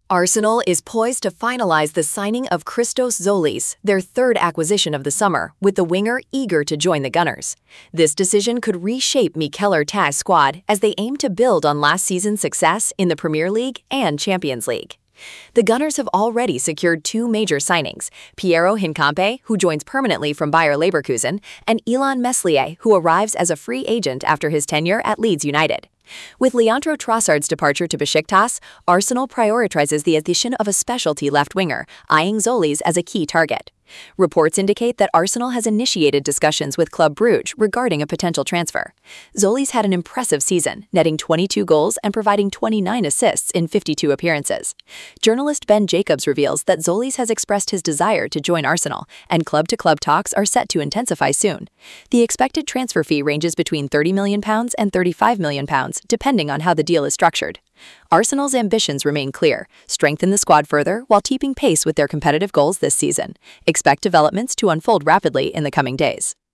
Arsenal is poised to finalize the signing of Christos Zolis, their third acquisition of the summer, with the winger eager to join the Gunners. This decision could reshape Mikel Arteta's squad as they aim to build on last season's success in the Premier League and Champions League. The Gunners have already secured two major signings, Piero Hincapié, who joins permanently from Bayer Leverkusen, and Illan Meslier, who arrives as a free agent after his tenure at Leeds United. With Leandro Trossard's departure to Besiktas, Arsenal prioritizes the addition of a specialty left winger, eyeing Zolis as a key target. Reports indicate that Arsenal has initiated discussions with Club Brugge regarding a potential transfer. Zolis had an impressive season, netting 22 goals and providing 29 assists in 52 appearances. Journalist Ben Jacobs reveals that Zolis has expressed his desire to join Arsenal, and club-to-club talks are set to intensify soon. The expected transfer fee ranges between £30 million and £35 million, depending on how the deal is structured. Arsenal's ambitions remain clear: strengthen the squad further while keeping pace with their competitive goals this season. Expect developments to unfold rapidly in the coming days.